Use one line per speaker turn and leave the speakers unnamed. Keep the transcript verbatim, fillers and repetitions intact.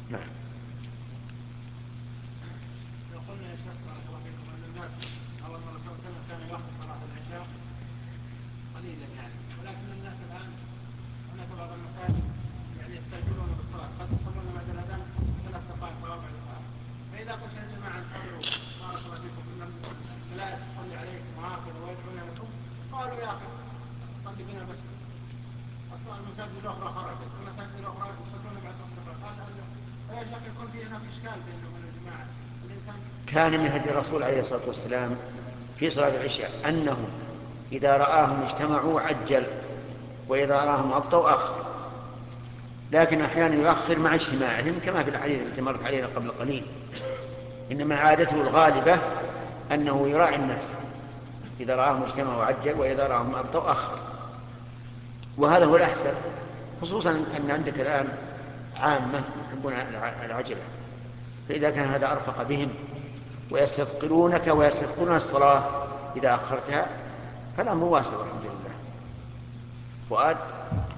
نعم.
قلنا يا شيخ بارك الله فيكم ان الناس او ان الرسول صلى الله عليه وسلم كان يؤخر صلاه العشاء قليلا يعني، ولكن الناس الان هناك بعض المساجد يعني يستعجلون بالصلاه، قد يصلون بعد الاذان ثلاث دقائق او اربع دقائق. فاذا قلت يا جماعه انتظروا بارك الله فيكم ان الملائكه تصلي عليكم وهكذا ويدعون لكم، قالوا يا اخي صلي بنا بس. المساجد الاخرى خرجت والمساجد الاخرى يصلون بعد وقت قال فيا شيخ يكون في هناك اشكال بينهم وبين الجماعه. الانسان
كان من هدي الرسول عليه الصلاة والسلام في صلاة العشاء أنه إذا رآهم اجتمعوا عجل، وإذا رآهم أبطأوا أخر، لكن أحيانا يؤخر مع اجتماعهم كما في الحديث التي مرت علينا قبل قليل. إنما عادته الغالبة أنه يراعي الناس، إذا رآهم اجتمعوا عجل وإذا رآهم أبطأوا أخر، وهذا هو الأحسن، خصوصا أن عندك الآن عامة يحبون العجلة، فإذا كان هذا أرفق بهم ويستثقلونك ويستثقلون الصلاة إذا أخرتها فالأمر واسع والحمد لله. فؤاد.